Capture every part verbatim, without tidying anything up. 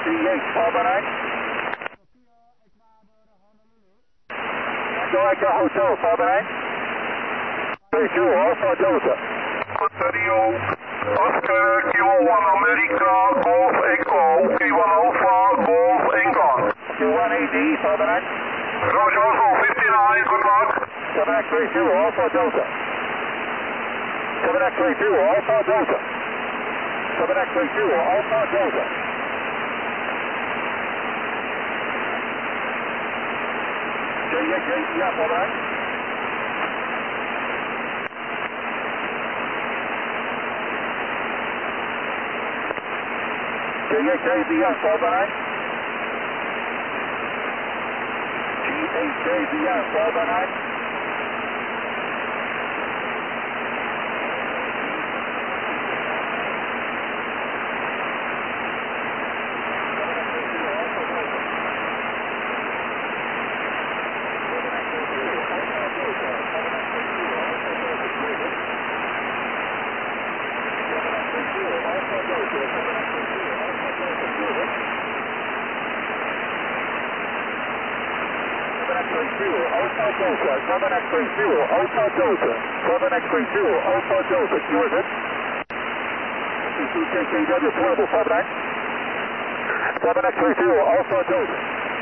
three eight, four by nine. Go Echo Hotel, four by nine. three two, Alpha Delta. Radio, Oscar, Kilo one America, Golf Echo, K one Alpha, Golf Echo. Q one A D, four by nine. Roger, Oscar, fifty-nine, good luck. seven X three two, Alpha Delta. seven X three two, Alpha Delta. seven X three two, Alpha Delta. J H eight, yeah, four by nine. J H A B S, four by nine. G H A B S, four by nine. Alpha Delta, seven X three zero, Alpha Delta, seven X three zero, Alpha Delta, Q is it? K K W, portable, five nine. seven X three zero, Alpha Delta.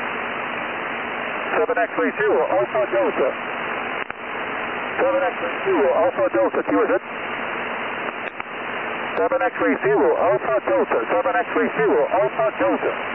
seven X three zero, Alpha Delta. seven X three zero, Alpha Delta, Q is it? seven X three zero, Alpha Delta, seven X three zero, Alpha Delta.